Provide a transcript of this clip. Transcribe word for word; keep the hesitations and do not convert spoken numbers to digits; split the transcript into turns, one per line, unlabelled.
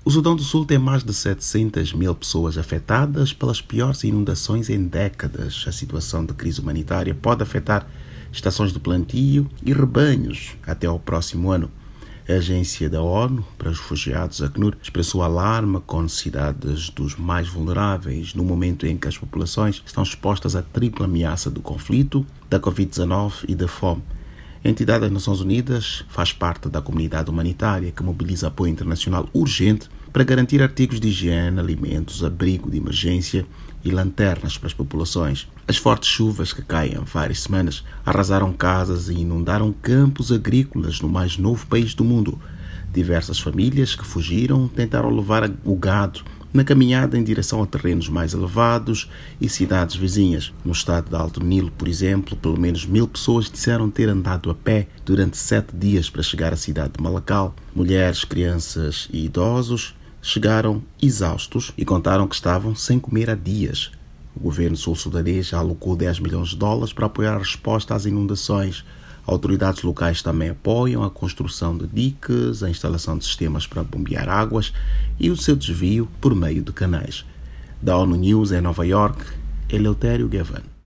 O Sudão do Sul tem mais de setecentas mil pessoas afetadas pelas piores inundações em décadas. A situação de crise humanitária pode afetar estações de plantio e rebanhos até ao próximo ano. A Agência da ONU para os Refugiados, a ACNUR, expressou alarme com necessidades dos mais vulneráveis no momento em que as populações estão expostas à tripla ameaça do conflito, da covid dezenove e da fome. A entidade das Nações Unidas faz parte da comunidade humanitária que mobiliza apoio internacional urgente para garantir artigos de higiene, alimentos, abrigo de emergência e lanternas para as populações. As fortes chuvas que caem há várias semanas arrasaram casas e inundaram campos agrícolas no mais novo país do mundo. Diversas famílias que fugiram tentaram levar o gado na caminhada em direção a terrenos mais elevados e cidades vizinhas. No estado de Alto Nilo, por exemplo, pelo menos mil pessoas disseram ter andado a pé durante sete dias para chegar à cidade de Malakal. Mulheres, crianças e idosos chegaram exaustos e contaram que estavam sem comer há dias. O governo sul-sudanês já alocou dez milhões de dólares para apoiar a resposta às inundações. Autoridades locais também apoiam a construção de diques, a instalação de sistemas para bombear águas e o seu desvio por meio de canais. Da ONU News em Nova York, Eleutério Gavan.